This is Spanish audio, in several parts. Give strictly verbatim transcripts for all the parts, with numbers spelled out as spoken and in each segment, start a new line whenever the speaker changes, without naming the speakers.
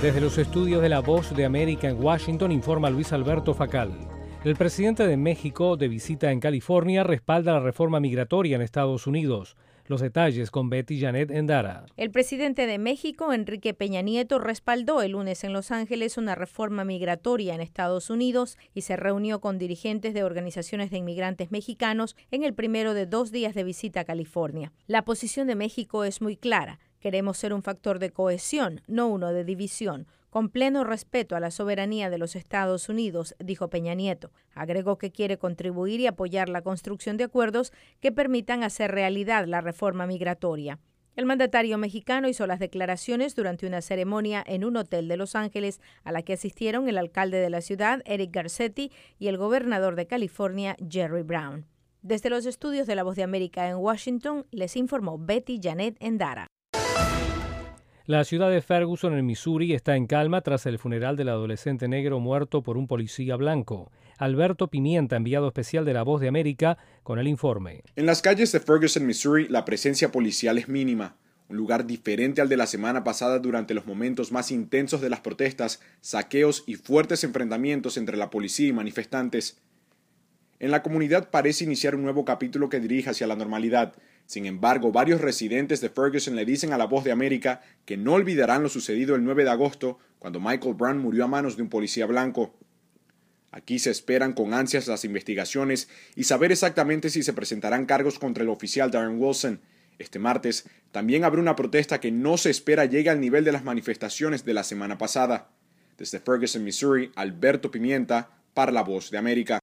Desde los estudios de La Voz de América en Washington informa Luis Alberto Facal. El presidente de México, de visita en California, respalda la reforma migratoria en Estados Unidos. Los detalles con Betty Janet Endara.
El presidente de México, Enrique Peña Nieto, respaldó el lunes en Los Ángeles una reforma migratoria en Estados Unidos y se reunió con dirigentes de organizaciones de inmigrantes mexicanos en el primero de dos días de visita a California. La posición de México es muy clara. Queremos ser un factor de cohesión, no uno de división, con pleno respeto a la soberanía de los Estados Unidos, dijo Peña Nieto. Agregó que quiere contribuir y apoyar la construcción de acuerdos que permitan hacer realidad la reforma migratoria. El mandatario mexicano hizo las declaraciones durante una ceremonia en un hotel de Los Ángeles a la que asistieron el alcalde de la ciudad, Eric Garcetti, y el gobernador de California, Jerry Brown. Desde los estudios de La Voz de América en Washington, les informó Betty Janet Endara.
La ciudad de Ferguson, en Missouri, está en calma tras el funeral del adolescente negro muerto por un policía blanco. Alberto Pimienta, enviado especial de La Voz de América, con el informe.
En las calles de Ferguson, Missouri, la presencia policial es mínima. Un lugar diferente al de la semana pasada durante los momentos más intensos de las protestas, saqueos y fuertes enfrentamientos entre la policía y manifestantes. En la comunidad parece iniciar un nuevo capítulo que dirige hacia la normalidad. Sin embargo, varios residentes de Ferguson le dicen a La Voz de América que no olvidarán lo sucedido el nueve de agosto, cuando Michael Brown murió a manos de un policía blanco. Aquí se esperan con ansias las investigaciones y saber exactamente si se presentarán cargos contra el oficial Darren Wilson. Este martes también habrá una protesta que no se espera llegue al nivel de las manifestaciones de la semana pasada. Desde Ferguson, Missouri, Alberto Pimienta, para La Voz de América.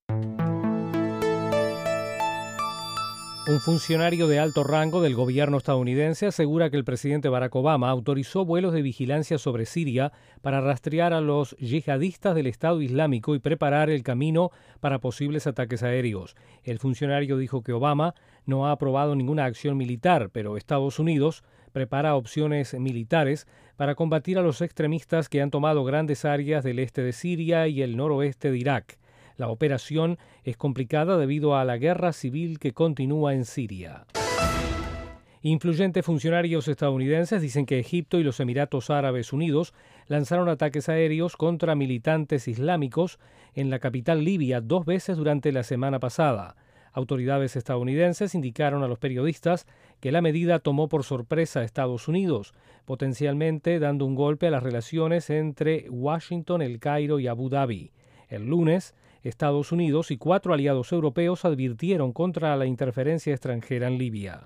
Un funcionario de alto rango del gobierno estadounidense asegura que el presidente Barack Obama autorizó vuelos de vigilancia sobre Siria para rastrear a los yihadistas del Estado Islámico y preparar el camino para posibles ataques aéreos. El funcionario dijo que Obama no ha aprobado ninguna acción militar, pero Estados Unidos prepara opciones militares para combatir a los extremistas que han tomado grandes áreas del este de Siria y el noroeste de Irak. La operación es complicada debido a la guerra civil que continúa en Siria. Influyentes funcionarios estadounidenses dicen que Egipto y los Emiratos Árabes Unidos lanzaron ataques aéreos contra militantes islámicos en la capital libia dos veces durante la semana pasada. Autoridades estadounidenses indicaron a los periodistas que la medida tomó por sorpresa a Estados Unidos, potencialmente dando un golpe a las relaciones entre Washington, El Cairo y Abu Dhabi. El lunes, Estados Unidos y cuatro aliados europeos advirtieron contra la interferencia extranjera en Libia.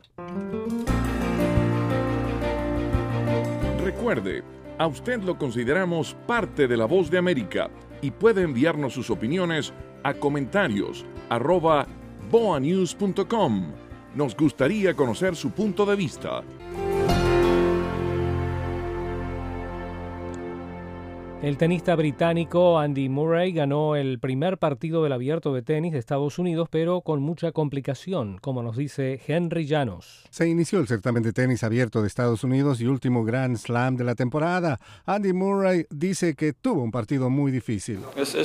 Recuerde, a usted lo consideramos parte de La Voz de América y puede enviarnos sus opiniones a comentarios arroba boanews punto com. Nos gustaría conocer su punto de vista.
El tenista británico Andy Murray ganó el primer partido del Abierto de Tenis de Estados Unidos, pero con mucha complicación, como nos dice Henry Llanos.
Se inició el certamen de tenis abierto de Estados Unidos y último Grand Slam de la temporada. Andy Murray dice que tuvo un partido muy difícil.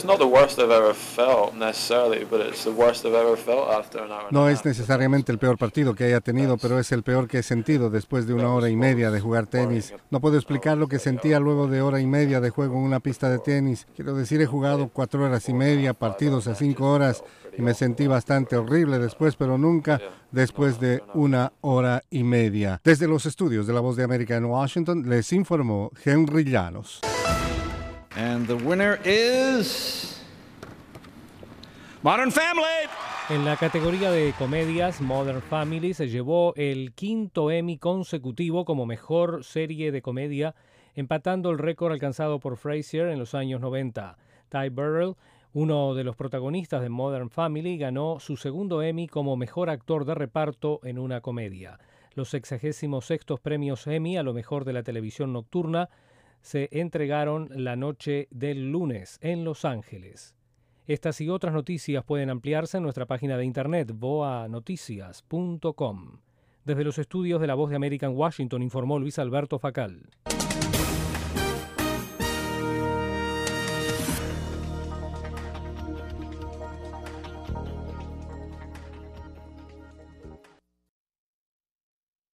No es necesariamente el peor partido que haya tenido, pero es el peor que he sentido después de una hora y media de jugar tenis. No puedo explicar lo que sentía luego de hora y media de juego en una pista de tenis. Quiero decir, he jugado cuatro horas y media, partidos a cinco horas, y me sentí bastante horrible después, pero nunca después de una hora y media. Desde los estudios de La Voz de América en Washington, les informó Henry Llanos.
And the winner is Modern Family.
En la categoría de comedias, Modern Family se llevó el quinto Emmy consecutivo como mejor serie de comedia, empatando el récord alcanzado por Frasier en los años noventa. Ty Burrell, uno de los protagonistas de Modern Family, ganó su segundo Emmy como mejor actor de reparto en una comedia. Los sexagésimos sextos premios Emmy a lo mejor de la televisión nocturna se entregaron la noche del lunes en Los Ángeles. Estas y otras noticias pueden ampliarse en nuestra página de internet boa noticias punto com. Desde los estudios de La Voz de América en Washington informó Luis Alberto Facal.